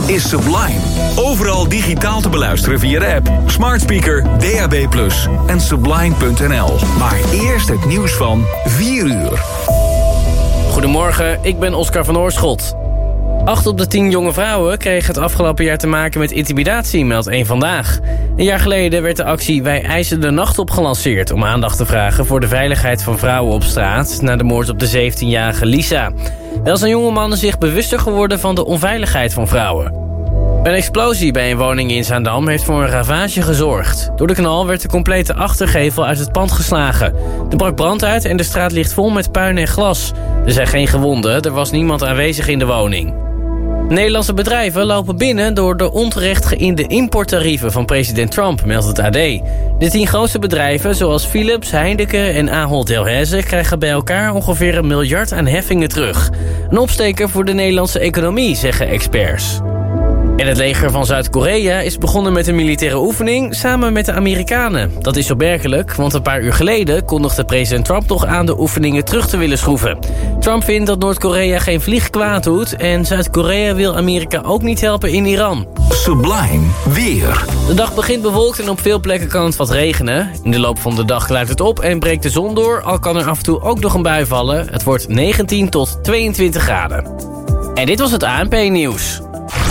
is Sublime. Overal digitaal te beluisteren via de app, smart speaker, DAB+, en sublime.nl. Maar eerst het nieuws van 4 uur. Goedemorgen, ik ben Oscar van Oorschot. 8 op de 10 jonge vrouwen kregen het afgelopen jaar te maken met intimidatie, meldt Eén Vandaag. Een jaar geleden werd de actie Wij eisen de nacht op gelanceerd om aandacht te vragen voor de veiligheid van vrouwen op straat na de moord op de 17-jarige Lisa. Wel zijn jonge mannen zich bewuster geworden van de onveiligheid van vrouwen. Een explosie bij een woning in Zaandam heeft voor een ravage gezorgd. Door de knal werd de complete achtergevel uit het pand geslagen. Er brak brand uit en de straat ligt vol met puin en glas. Er zijn geen gewonden, er was niemand aanwezig in de woning. Nederlandse bedrijven lopen binnen door de onterecht geïnde importtarieven van president Trump, meldt het AD. De 10 grootste bedrijven, zoals Philips, Heineken en Ahold Delhaize, krijgen bij elkaar ongeveer 1 miljard aan heffingen terug. Een opsteker voor de Nederlandse economie, zeggen experts. En het leger van Zuid-Korea is begonnen met een militaire oefening samen met de Amerikanen. Dat is opmerkelijk, want een paar uur geleden kondigde president Trump nog aan de oefeningen terug te willen schroeven. Trump vindt dat Noord-Korea geen vlieg kwaad doet en Zuid-Korea wil Amerika ook niet helpen in Iran. Sublime weer. De dag begint bewolkt en op veel plekken kan het wat regenen. In de loop van de dag klaart het op en breekt de zon door, al kan er af en toe ook nog een bui vallen. Het wordt 19 tot 22 graden. En dit was het ANP-nieuws.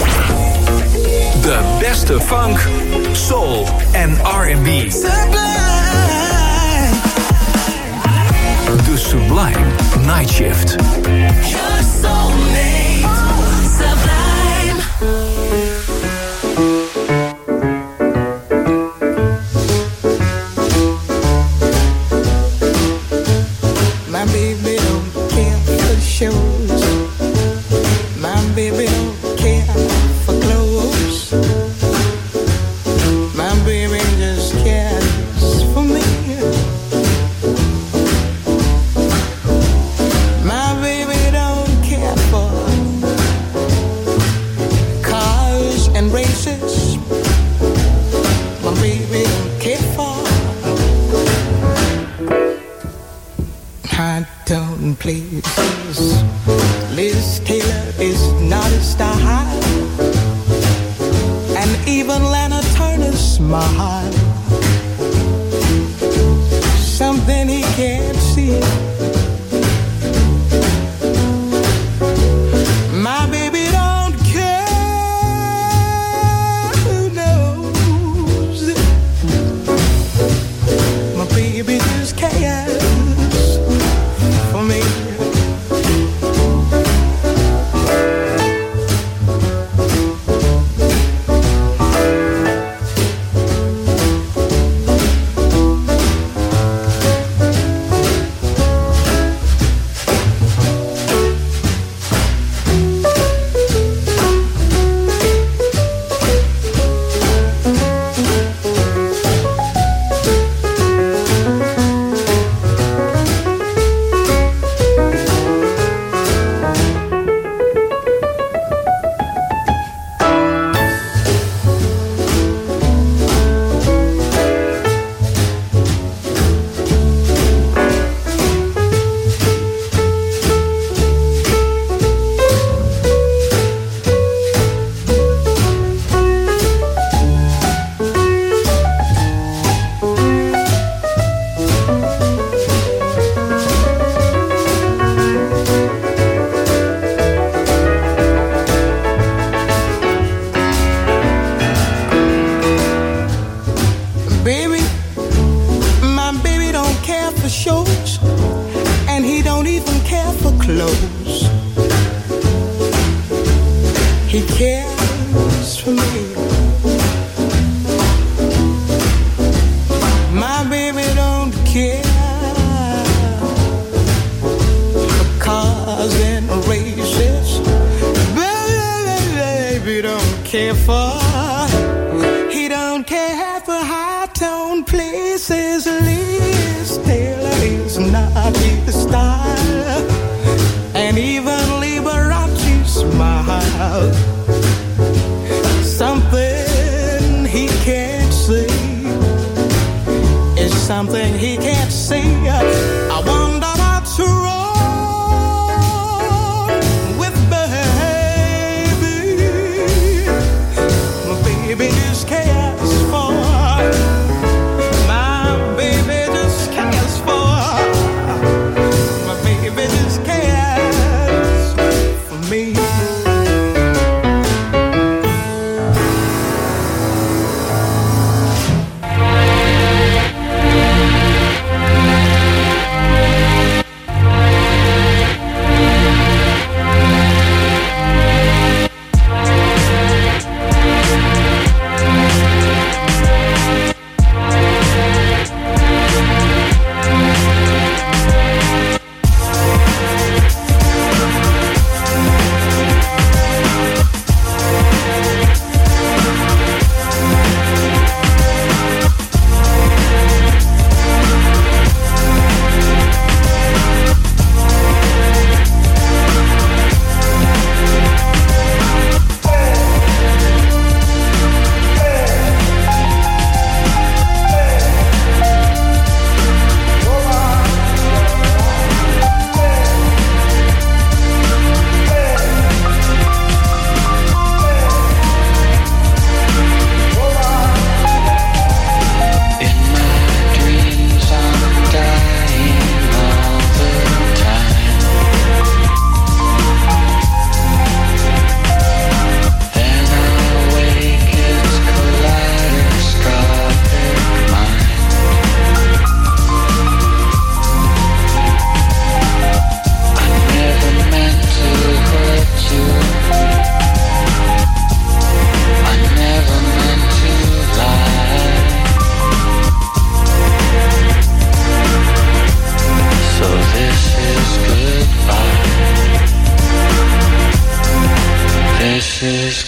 De beste funk, soul en R&B. De Sublime Night Shift. Your soulmate, Sublime. My baby don't care for shows. My baby don't care for clothes. My baby just cares for me. My baby don't care for cars and races. My baby don't care for high-tone places. Liz Taylor is not a star, and even Lana Turner's smile, something he can't see. My baby don't care who knows. My baby just cares for me. He cares for me. My baby don't care for cars and races. Baby don't care for. He don't care for high-tone places. Liz Taylor is not his style, and even Liberace smile. Something he can't see is something he can't see. I wonder what's wrong with baby.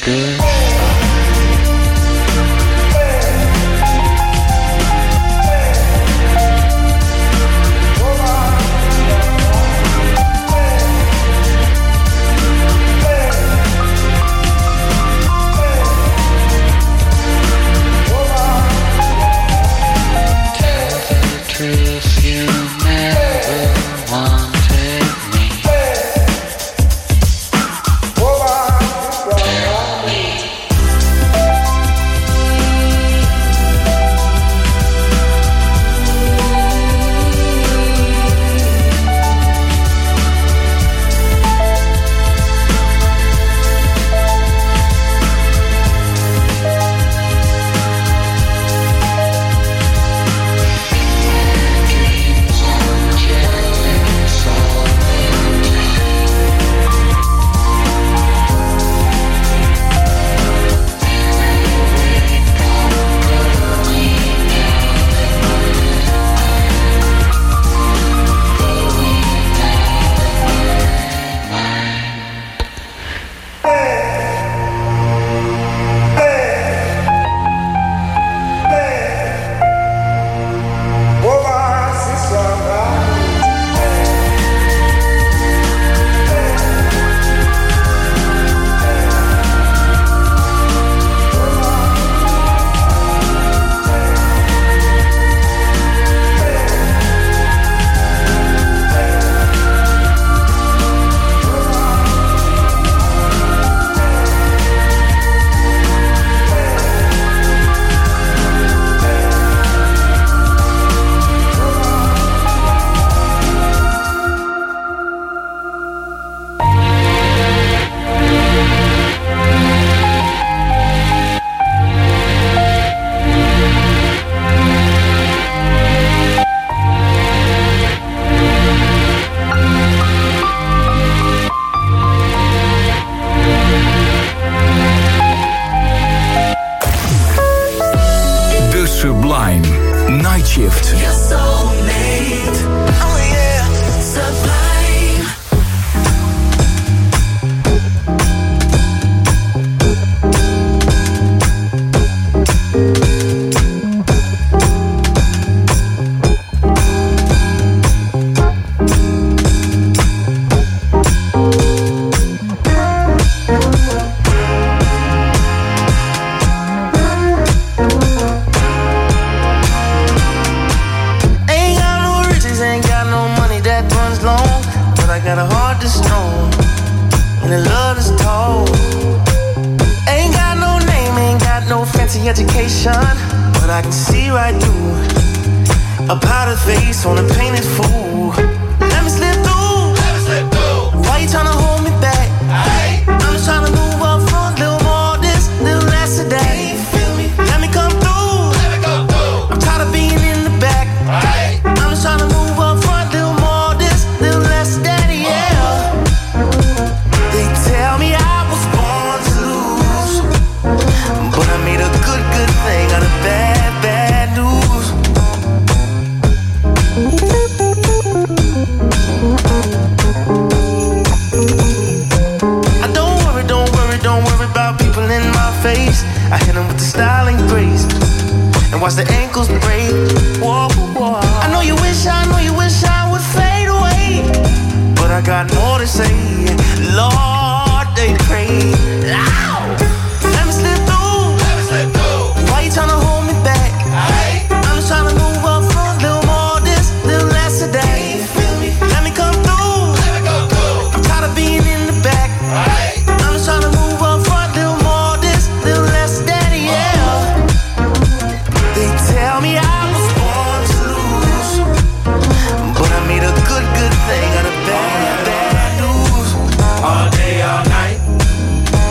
Sublime. Night Shift. Your soulmate. Oh yeah. Sublime. Got a heart that's strong and a love that's tall. Ain't got no name, ain't got no fancy education, but I can see right through a powdered face on a painted fool. Let me slip through. Why you tryna hold me back? I'm just tryna move up front, little more this, little less of that. Let me come through. I'm tired of being in the back. I'm just tryna move up front, little more this, little less of that. Tell me I was born to lose, but I made a good thing out of bad news. I don't worry about people in my face. I hit them with the style and grace, and watch the ankles break. Whoa, whoa. I know you wish I would fade away, but I got more to say. Lord, they pray. Ow! Let me slip through. Why you tryna hold me back? I'm just tryna move up front, little more this, little less of that. Let me come through. I'm tired of being in the back. I'm just tryna move up front, little more this, little less of that. Yeah. They tell me I was born to lose, but I made a good thing out of bad news. All day, all night.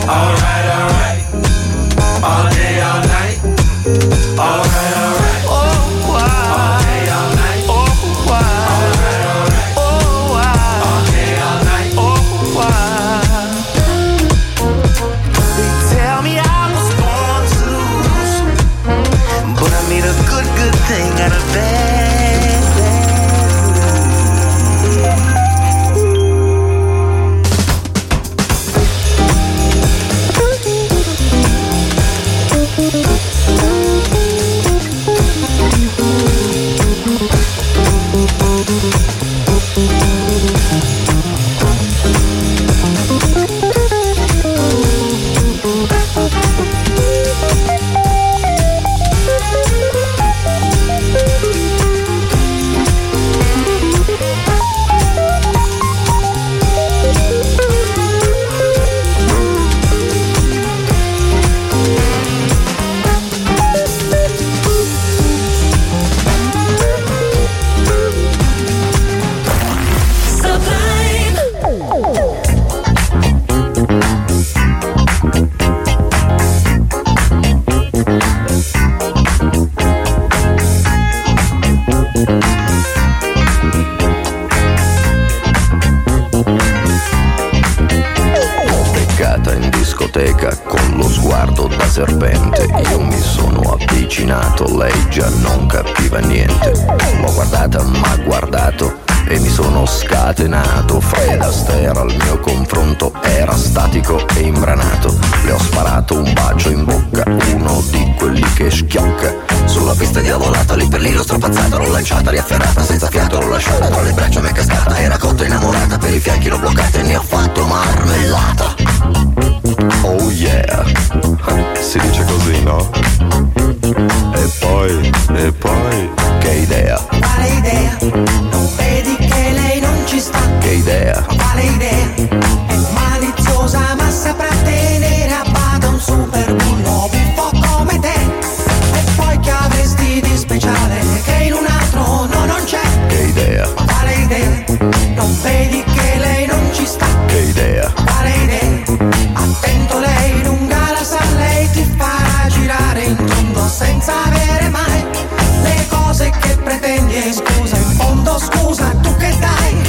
sguardo da serpente. Io mi sono avvicinato, lei già non capiva niente. L'ho guardata, m'ha guardato e mi sono scatenato. Fred Astaire al mio confronto era statico e imbranato. Le ho sparato un bacio in bocca, uno di quelli che schiocca. Sulla pista diavolata, lì per lì l'ho strapazzata, l'ho lanciata, riafferrata, senza fiato l'ho lasciata, tra le braccia m'è cascata, era cotta innamorata, per i fianchi l'ho bloccata e ne ho fatto marmellata. Oh yeah, si dice così, no? E poi, che idea? Quale idea? Non vedi che lei non ci sta? Che idea? Quale idea? È maliziosa ma saprà tenere a bada un super bullo buffo come te. E poi che avresti di speciale che in un altro no non c'è? Che idea? Quale idea? Non vedi che lei non ci sta? Che idea? Quale idea? Attento, lei lunga la sa, lei ti farà girare in tondo senza avere mai le cose che pretendi. E scusa, in fondo scusa, tu che dai?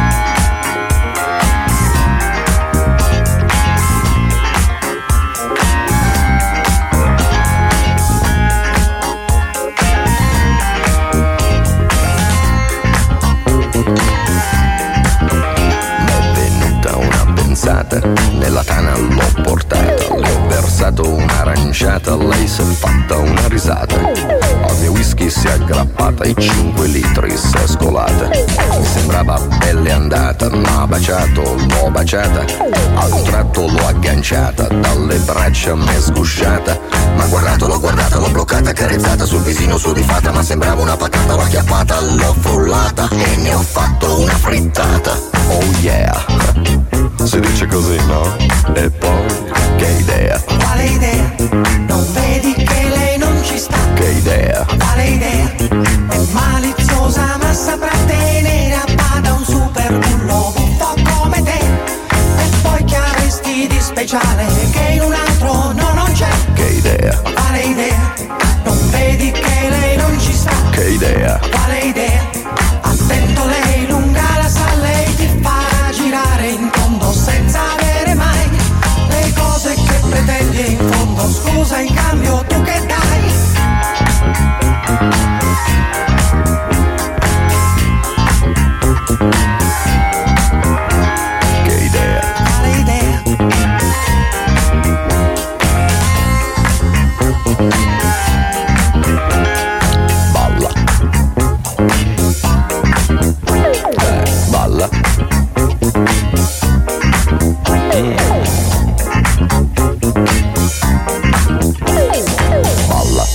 Nella tana l'ho portata, le ho versato un'aranciata, lei si è fatta una risata. Al mio whisky si è aggrappata e 5 litri si è scolata. Mi sembrava pelle andata, m'ha baciato, l'ho baciata. Ad un tratto l'ho agganciata, dalle braccia m'è sgusciata. M'ha guardato, l'ho guardata, l'ho bloccata, carezzata sul visino sudifata. Ma sembrava una patata, l'ho acchiappata, l'ho frullata e ne ho fatto una frittata. Oh yeah, si dice così, no? E poi, che idea? Quale idea? Non vedi che lei non ci sta? Che idea? Quale idea? È maliziosa ma saprà tenere a bada un super bullo buffo come te. E poi che avresti di speciale che in un altro no non c'è? Che idea? Quale idea? Non vedi che lei non ci sta? Che idea? Quale idea? Attento, lei lunga la sa, lei ti farà girare in tondo senza avere mai le cose che pretendi. E in fondo scusa, in cambio tu che dai? Che idea? Quale idea? Balla. Balla. Balla.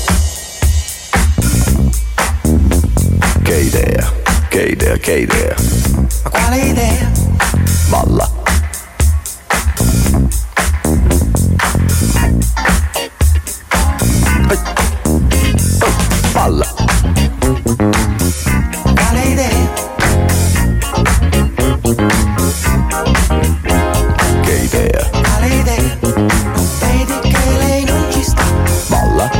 Che idea? Che idea? Che idea? Ma quale idea? Balla. Balla. Quale idea? Che idea? Quale idea? Non vedi che lei non ci sta? Balla.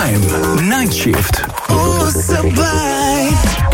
Sublime, Night Shift. Oh, Sublime.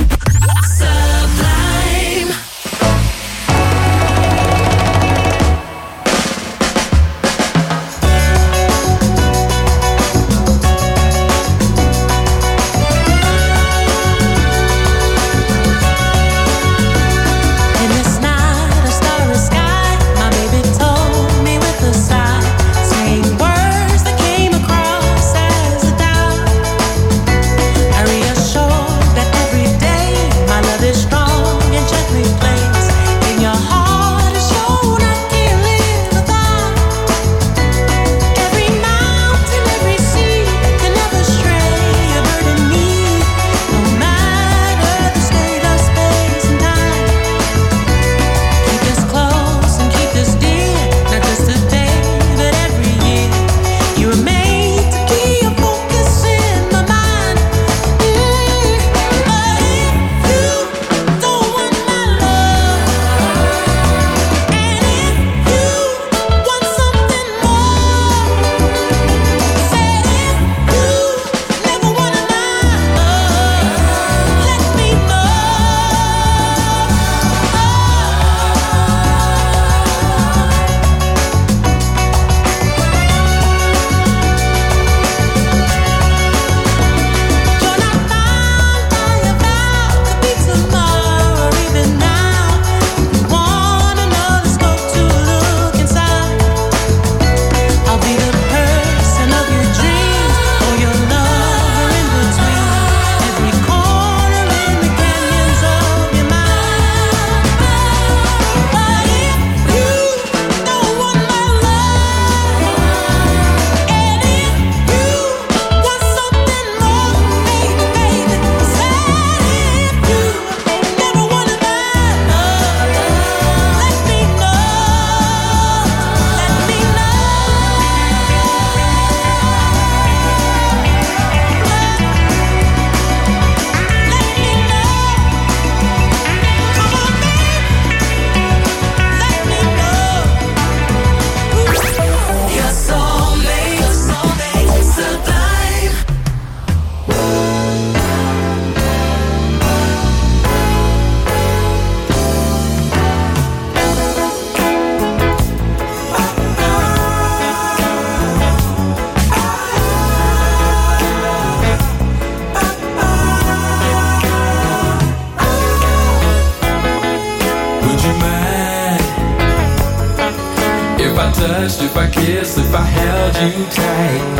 If I kissed, if I held you tight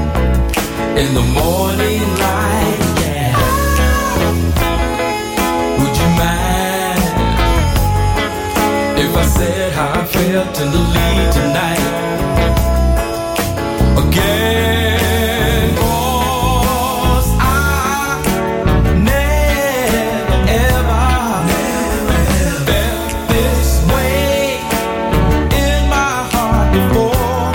in the morning light, yeah. Would you mind if I said how I felt tenderly tonight? Again, 'cause I never ever felt this way in my heart before.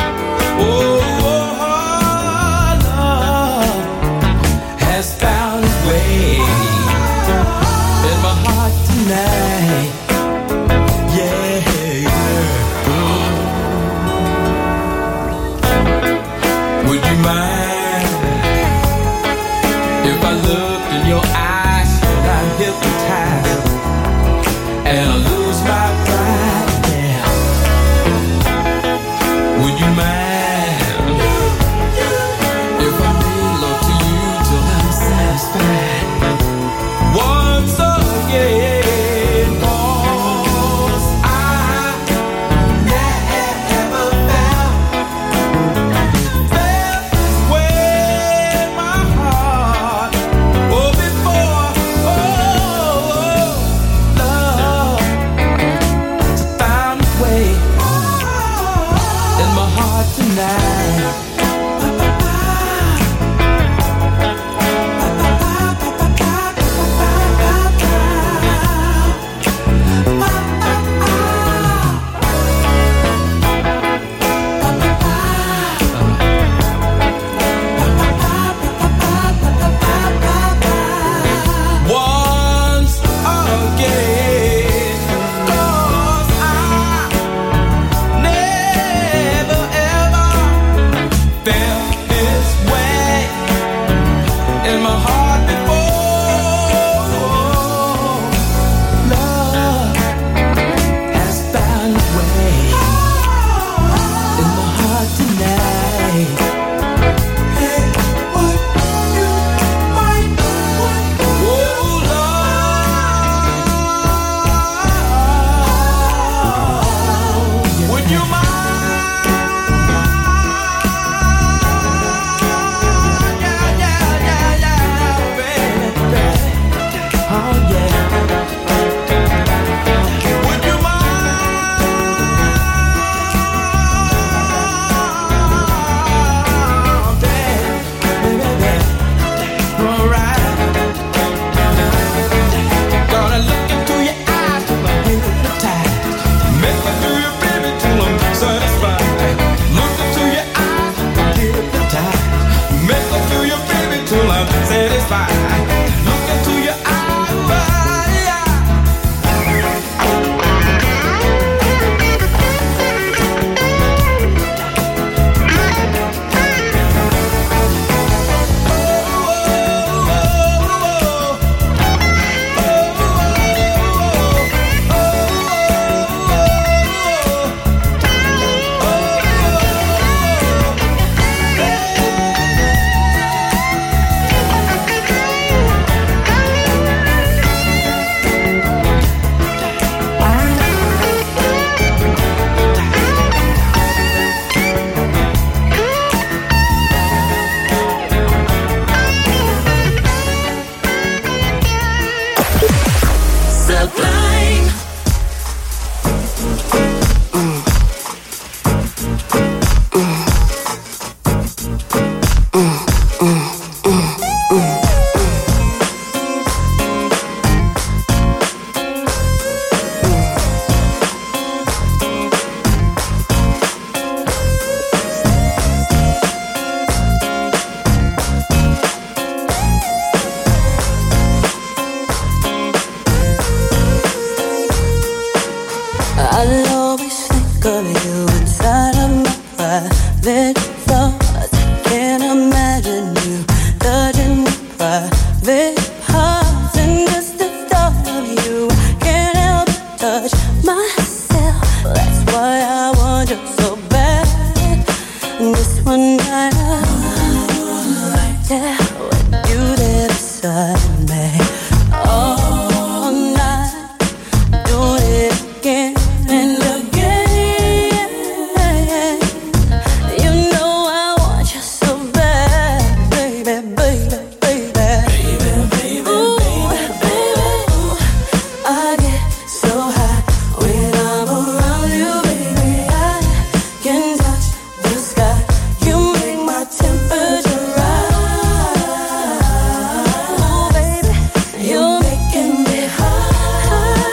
Love has found its way in my heart tonight. Yeah, yeah. I'll always think of you inside of my private thoughts. Can't imagine you touching my private parts. And just the thought of you, can't help but touch myself. That's why I want you so bad. This one night right there with you there beside me. All night, doing it again and again. You know I want you so bad, baby, baby, baby. Ooh, baby, I get so high when I'm around you, baby. I can touch the sky. You make my temperature rise. Ooh, baby, you're making me high.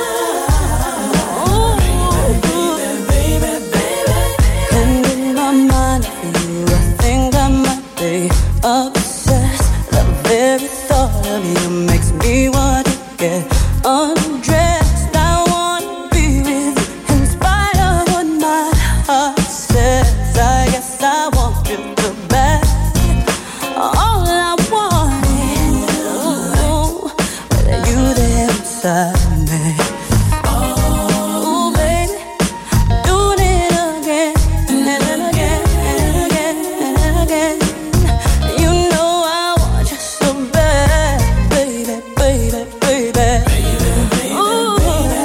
Ooh, baby, baby. And in my mind for you, I think I might be obsessed. The very thought of you makes me want to get undressed. I want to be with you in spite of what my heart says. I guess I want you so bad. All I want is with you there beside me. Ooh, baby, doing it again and again and again and again. You know I want you so bad, baby, baby, baby. Ooh,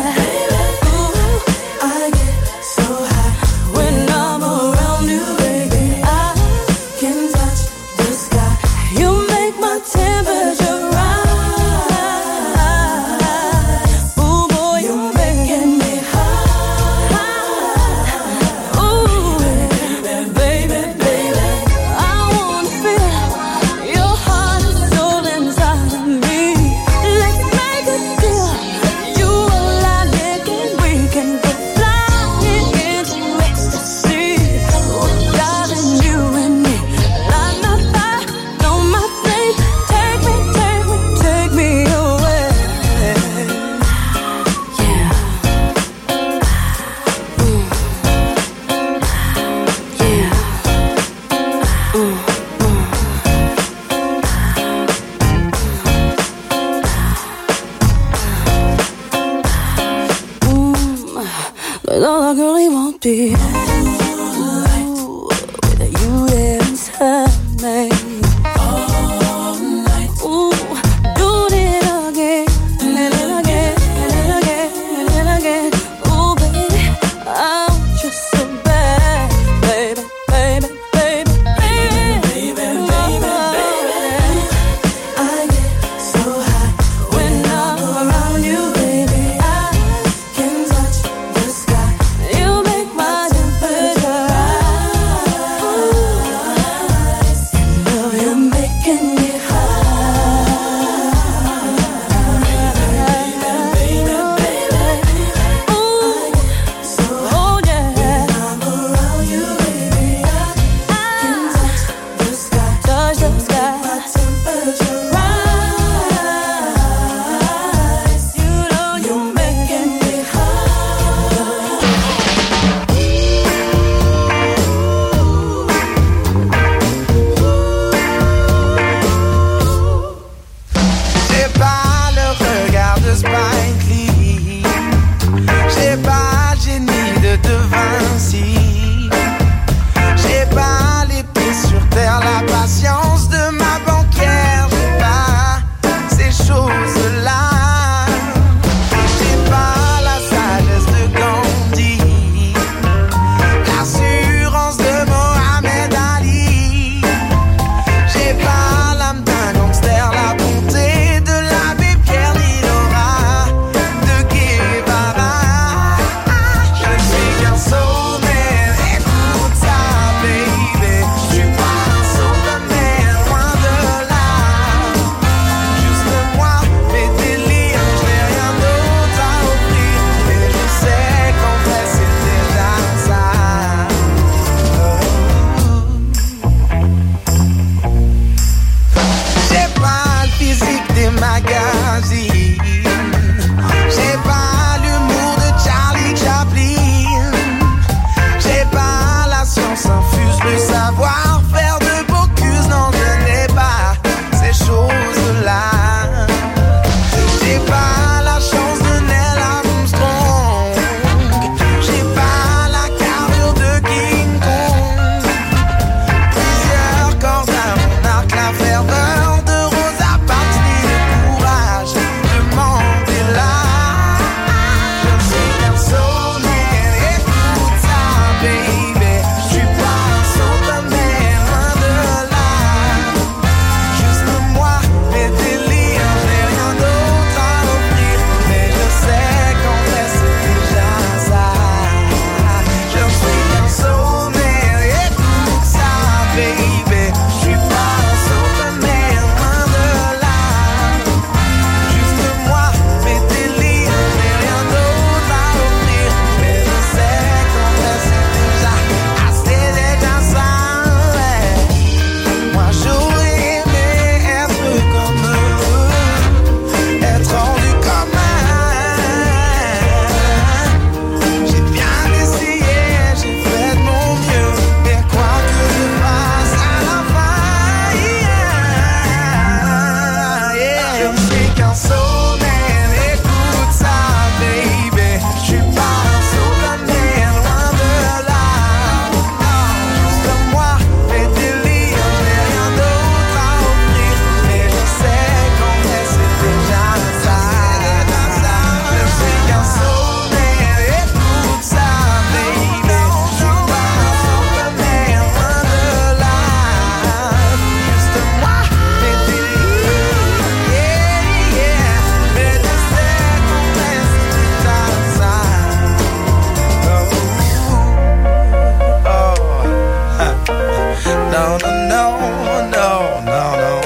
I get so high when I'm around you, baby. I can touch the sky. You make my temperature rise. Ooh, boy, you're making me high. Ooh, baby, baby, I wanna feel your heart and soul inside of me. Let's make a deal. You alive, yeah, and we can go flying into ecstasy. Oh, darling, you and me, light my fire, know my flame. Take me, take me, take me away. Yeah. Yeah. But all I really want is with you there inside me. Ooh, doing it again and again and again and again. Ooh, baby, I want you so bad, baby, baby, baby, baby, baby, baby. I get so high when I'm around you, baby. I can touch the sky. You make my temperature baby. Je suis pas un Superman, loin de là. Juste moi, mes délires, j'ai rien d'autre à offrir. Mais je sais qu'en fait c'est déjà ça. Je suis qu'un soulmate, écoute ça, baby. Je suis pas un Superman, loin de là. Juste moi, mes délires, j'ai rien d'autre à offrir. Mais je sais qu'en fait c'est déjà ça, ouais. Moi j'aurais aimé être comme eux, être rendu comme eux. J'ai bien essayé, j'ai fait de mon mieux, mais quoi que je fasse à la fin, yeah. Je suis qu'un soulmate, écoute ça, baby. Je suis pas un Superman, loin de là. Juste moi, mes délires, j'ai rien d'autre à offrir. Mais je sais qu'en vrai c'est déjà ça. Je suis qu'un soulmate, écoute ça, baby. Je suis pas un Superman, loin de là. Juste moi, mes délires, yeah. Mais je sais qu'en vrai c'est déjà ça. Non.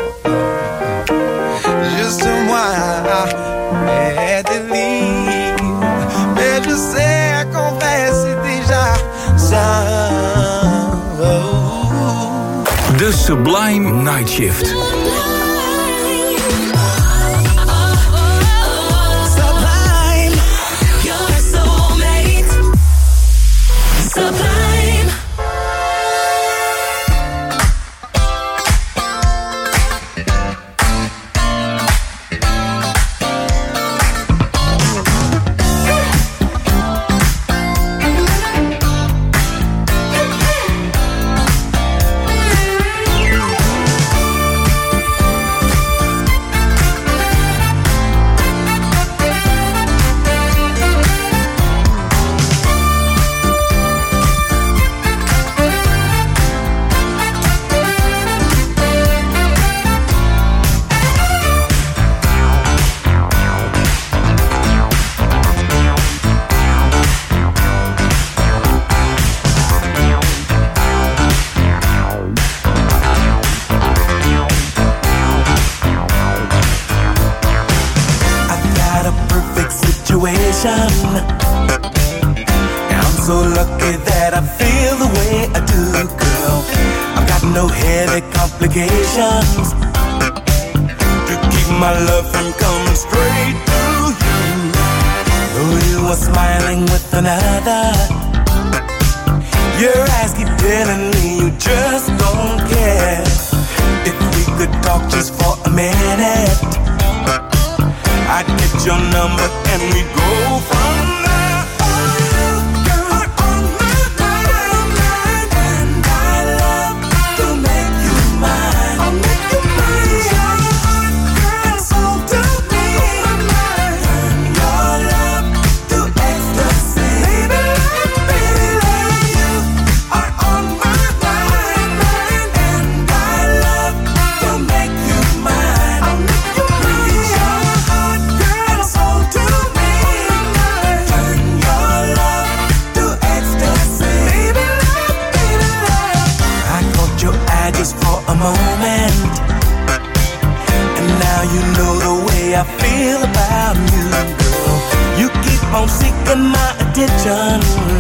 Juste moi, mes délires. Mais je sais qu'en vrai c'est déjà ça. De Sublime Night Shift. Sublime, Your soulmate. Sublime. I've got a perfect situation. I'm so lucky that I feel the way I do, girl. I've got no heavy complications to keep my love from coming straight to you. Though you are smiling with another, your eyes keep telling me you just don't care. If we could talk just for a minute, I'd get your number and we'd go from there. Oh, you got on my mind, and I love to make you mine. I'll make you mine. Your heart, girl, soul to me. Turn your love to ecstasy. Baby, you are on my mind, and I love to make you mine. I'll make you mine. Your heart, girl, soul to me. Turn your love to ecstasy. Baby, I caught your eye just for a moment, and now you know the way I feel about you, girl. You keep on seeking my attention.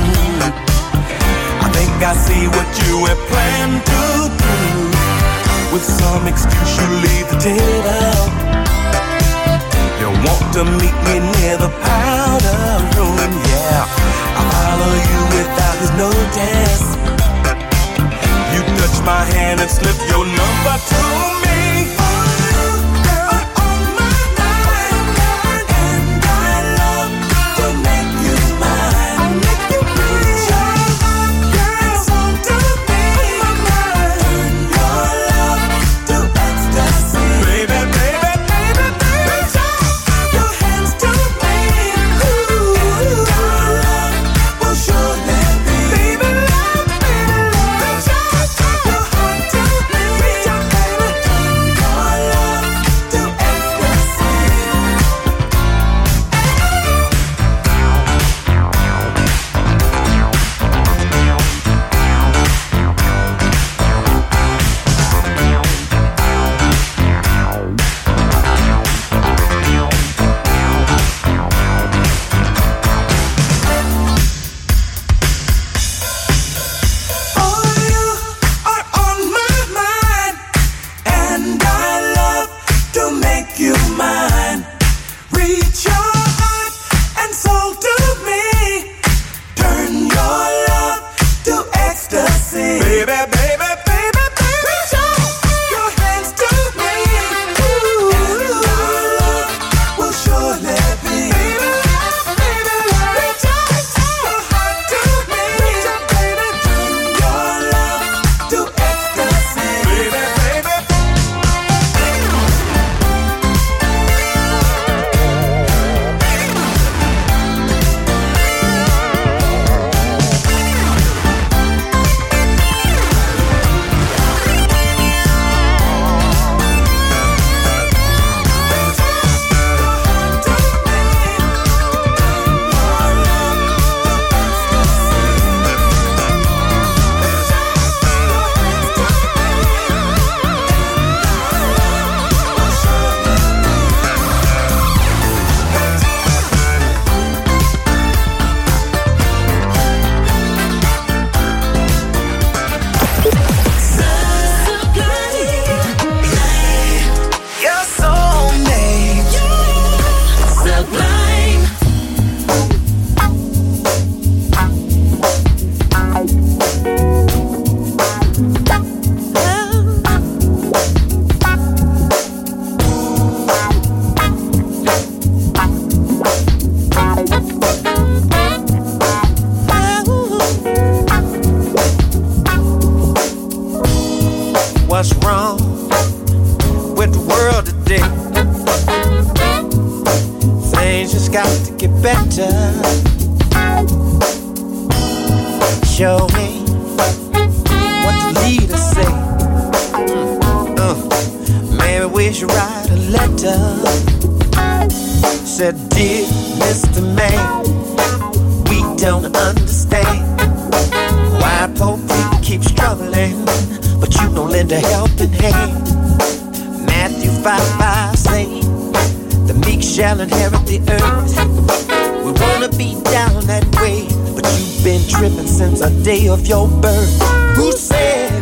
I think I see what you had planned to do. With some excuse you leave the table. You want to meet me near the powder room, yeah. I'll follow you without his notice. You touch my hand and slip your number to me. Oh, you are on my mind, and I love to make you mine. I'll make you mine. Your heart, girl, soul to me. Turn your love to ecstasy. Baby, baby, baby, baby. Your hands to me. Ooh, and our love will surely be. Baby, ecstasy. Baby, baby, baby, baby, reach out your hands to me. Ooh, and your love will surely be. Baby, baby, reach out your heart to me. Reach out, baby, turn your love to ecstasy. Baby, baby. You're so made. Sublime. What's wrong with the world today? Things just got to get better. Show me what the leaders say. Maybe we should write a letter. Said, dear Mr. Man, we don't understand why poor people keep struggling, but you don't lend a helping hand. Matthew 5:5 say, the meek shall inherit the earth. We wanna be down that way, but you've been tripping since the day of your birth. Who said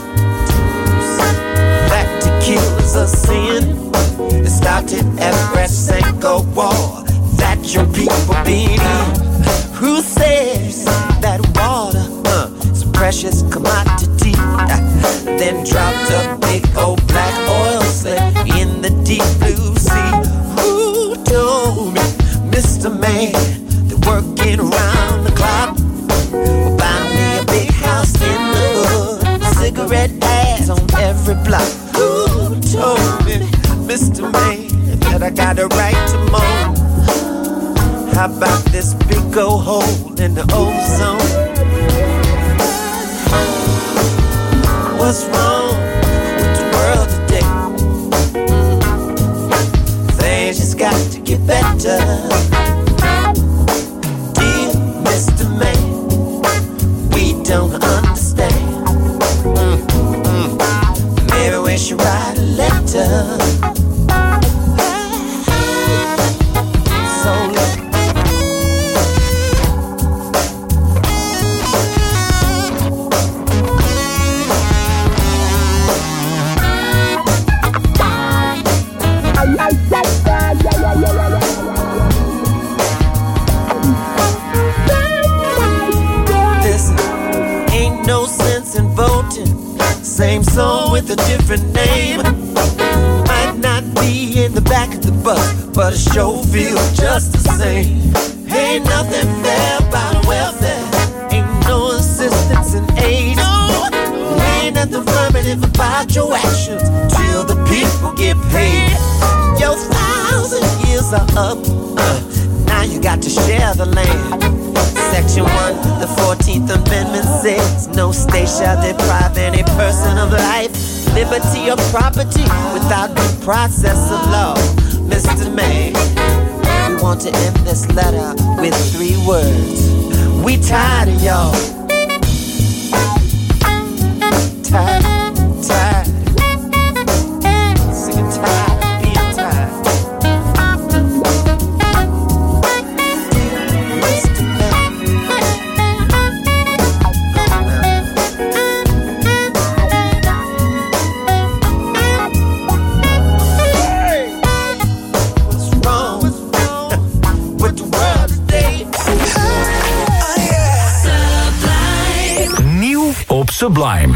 that to kill is a sin? It started at Brasenko War that your people been in. Who says that water is a precious commodity? Then dropped a big old black oil slick in the deep blue sea. Who told me, Mr. Man, that working around the clock will buy me a big house in the hood, cigarette ads on every block? Who told me, Mr. Man, that I got a right to moan? How about this big old hole in the ozone? What's wrong with the world today? Things just got to get better. Dear Mr. Man, we don't understand. Maybe we should write a letter. So look. Listen, ain't no sense in voting. Same song with a different name. Might not be in the back of the bus, but it sure feels just the same. Ain't nothing fair about welfare. Ain't no assistance in aid. No, ain't nothing affirmative about your actions till the people get paid. Your 1,000 years are up. Now you got to share the land. Section 1, the 14th Amendment says no state shall deprive any person of life, liberty, or property without due process of law. Mr. Man, we want to end this letter with 3 words. We tired of y'all. Tired, tired. Sick and tired of being tired. Mr. Man. Sublime. Sublime.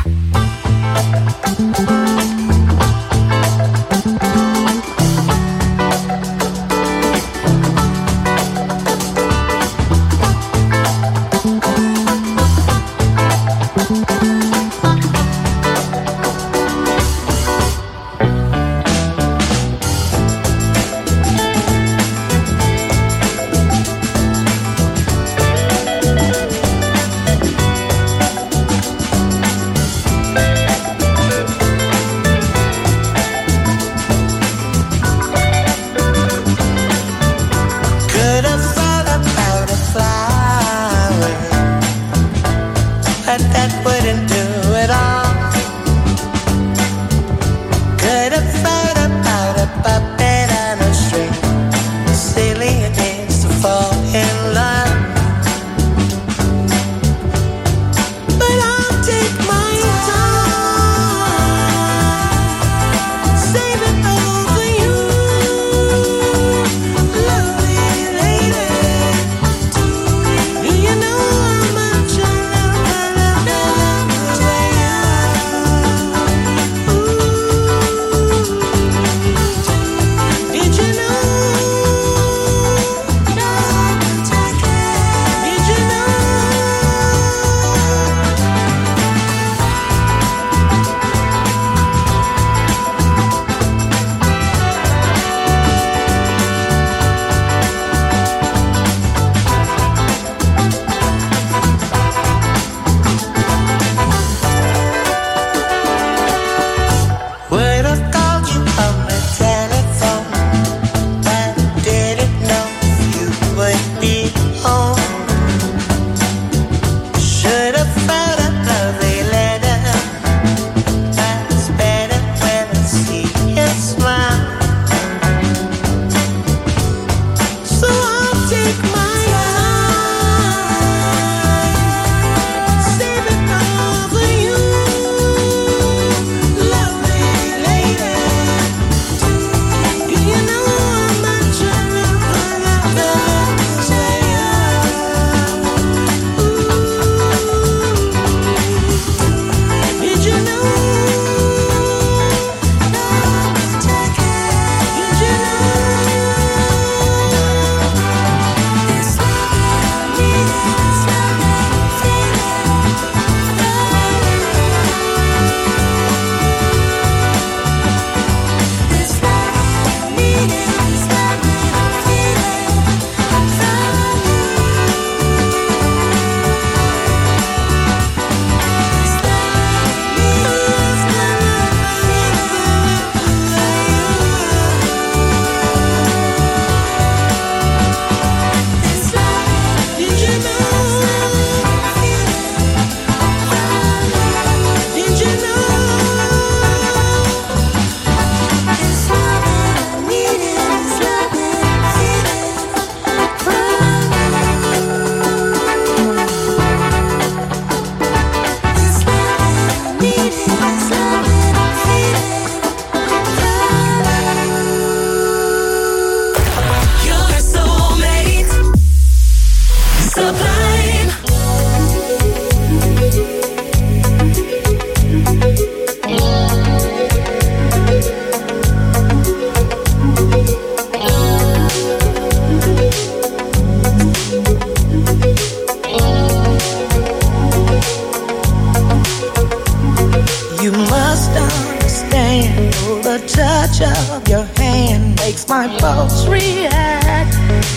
of your hand makes my pulse react.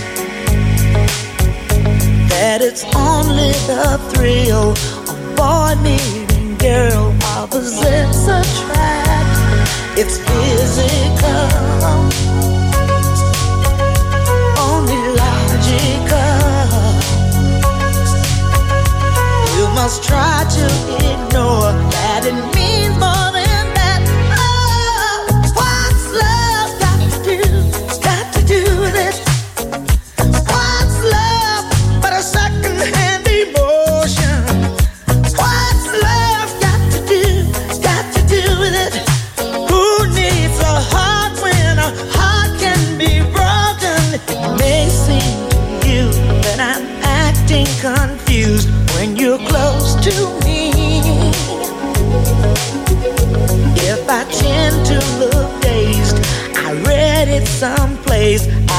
That it's only the thrill of boy meeting girl opposites attract. It's physical, only logical. You must try to ignore that it means more than that. Oh, what's love got to do? Got to do with it. What's love but a second-hand emotion? What's love got to do? Got to do with it. Who needs a heart when a heart can be broken? It may seem to you that I'm acting confused when you're close to me.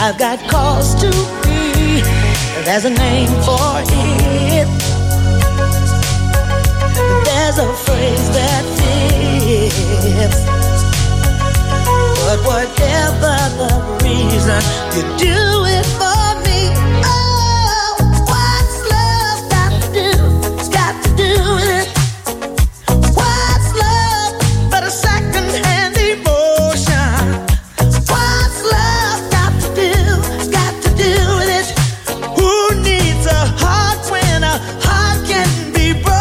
I've got cause to be. There's a name for it. There's a phrase that fits. But whatever the reason, you do it for me. Oh, what's love got to do? It's got to do with it. What's love but a second-hand emotion? What's love got to do? It's got to do with it. Who needs a heart when a heart can be broken?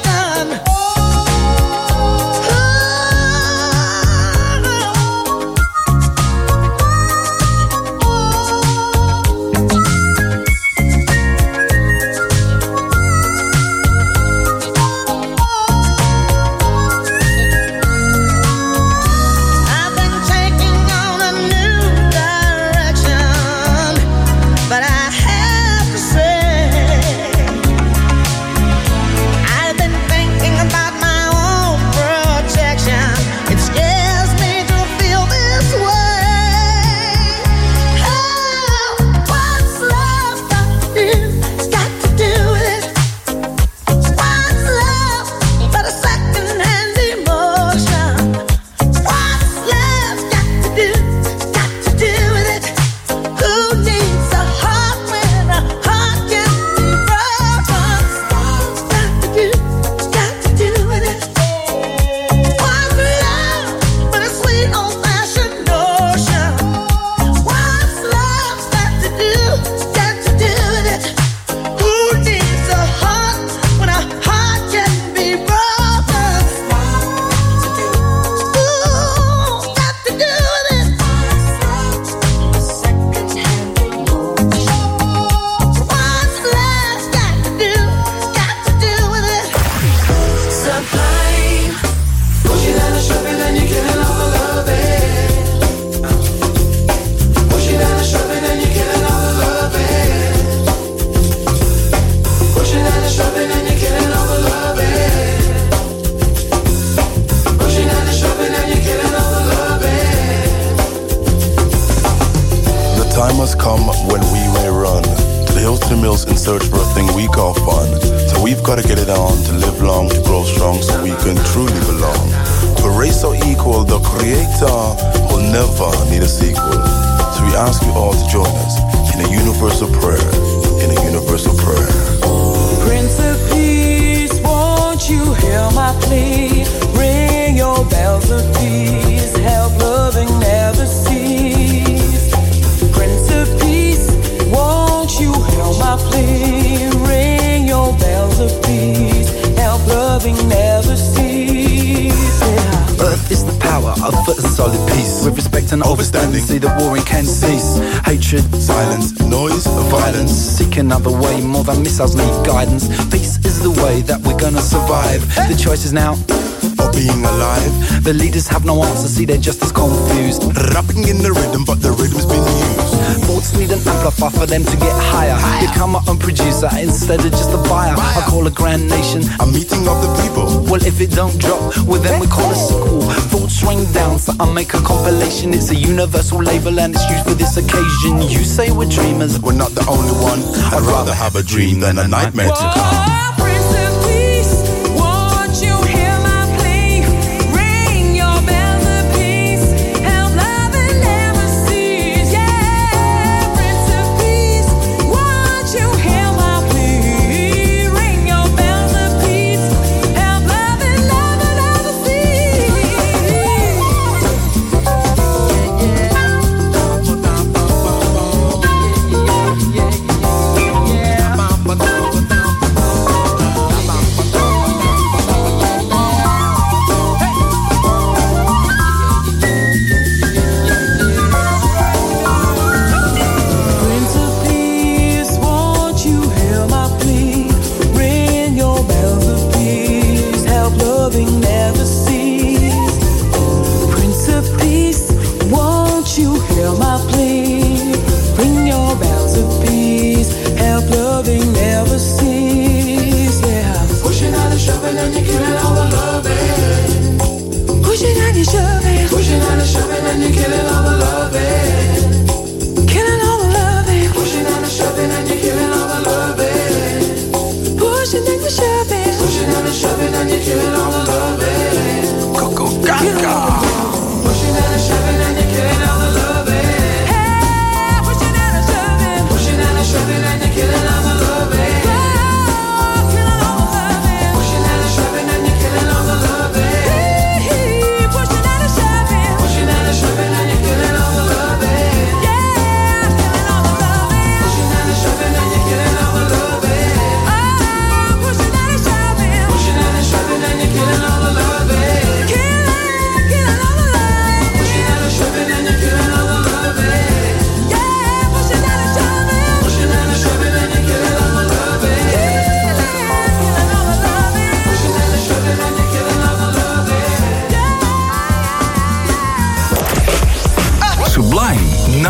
See the warring can cease. Hatred, silence, noise, violence. Seek another way, more than missiles need guidance. Peace is the way that we're gonna survive. The choice is now, or being alive. The leaders have no answer, see they're just as confused. Rapping in the rhythm, but the rhythm's been used. Thoughts need an amplifier for them to get higher. Become my own producer instead of just a buyer. I call a grand nation a meeting of the people. Well, if it don't drop, well then we call it sequel. Thoughts rain down, so I make a compilation. It's a universal label and it's used for this occasion. You say we're dreamers, we're not the only one. I'd rather have a dream than a nightmare to come.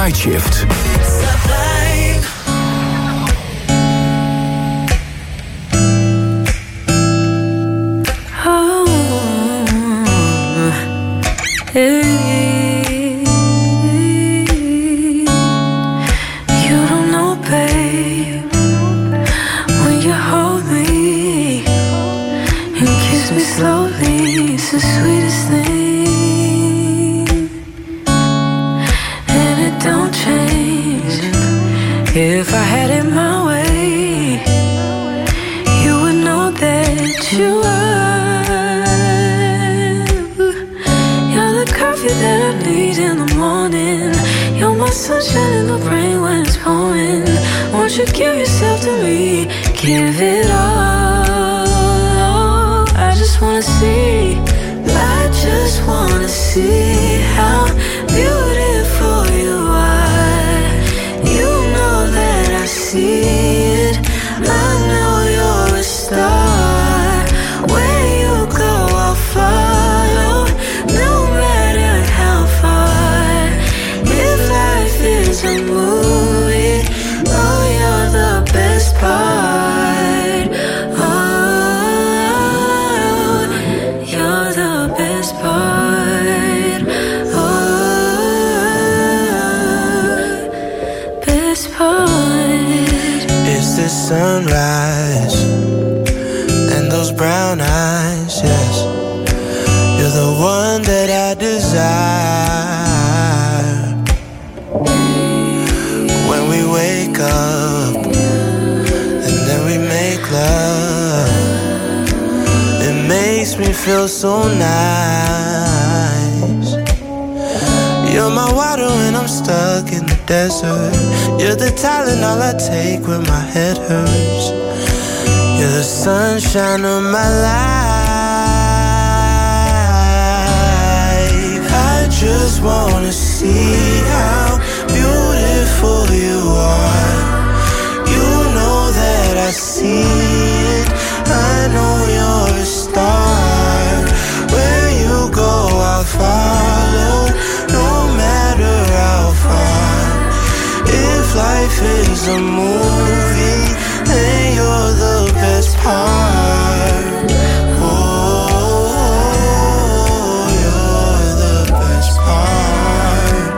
Night Shift. If I had it my way, you would know that you are. You're the coffee that I need in the morning. You're my sunshine in the rain when it's pouring. Won't you give yourself to me? Give it all. I just wanna see. I just wanna see how beautiful you are. You know that I see it. I know you're a star. Where you go, I'll follow, no matter how far. If life is a movie, oh, you're the best part. Oh, you're the best part. Oh, best part. It's the sunrise and those brown eyes, yes. You're the one that I desire. When we wake up and then we make love, it makes me feel so nice. You're my water when I'm stuck in the desert. You're the Tylenol I take when my head hurts. You're the sunshine of my life. I just wanna see how beautiful you are. You know that I see it. I know you're a star. Where you go, I'll follow, no matter how far. If life is a movie, then you're the best part. Oh, you're the best part.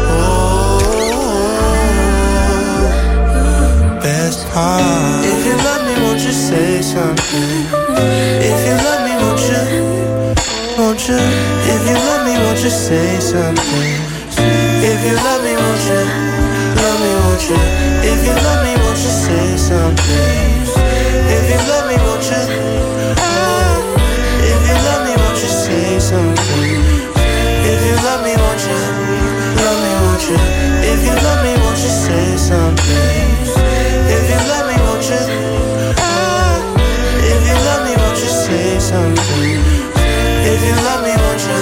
Oh, best part. If you love me, won't you say something? If you love me, won't you? Won't you? If you love me, won't you say something? If you love me, won't you? Love me, won't you? If you love me, won't you say something? If you love me, won't you? If you love me, won't you say something? If you love me, won't you? Love me, won't you? If you love me, won't you say something? If you love me, won't you? If you love me, won't you say something? If you love me, won't you?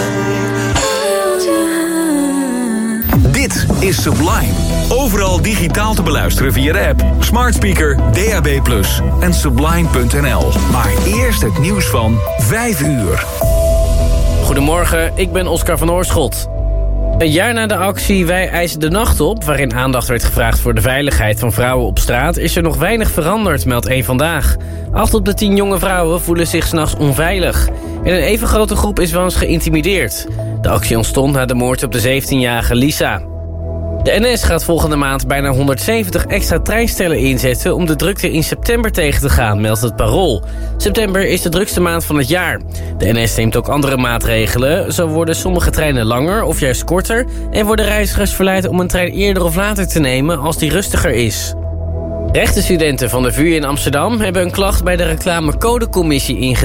Dit is Sublime. Overal digitaal te beluisteren via de app, smart speaker, DAB+ en sublime.nl. Maar eerst het nieuws van 5 uur. Goedemorgen, ik ben Oscar van Oorschot. Een jaar na de actie Wij eisen de nacht op, waarin aandacht werd gevraagd voor de veiligheid van vrouwen op straat, is er nog weinig veranderd, meldt Eén Vandaag. 8 op de 10 jonge vrouwen voelen zich 's nachts onveilig. En een even grote groep is wel eens geïntimideerd. De actie ontstond na de moord op de 17-jarige Lisa. De NS gaat volgende maand bijna 170 extra treinstellen inzetten om de drukte in september tegen te gaan, meldt het Parool. September is de drukste maand van het jaar. De NS neemt ook andere maatregelen. Zo worden sommige treinen langer of juist korter en worden reizigers verleid om een trein eerder of later te nemen als die rustiger is. Rechtenstudenten van de VU in Amsterdam hebben een klacht bij de reclamecodecommissie ingediend.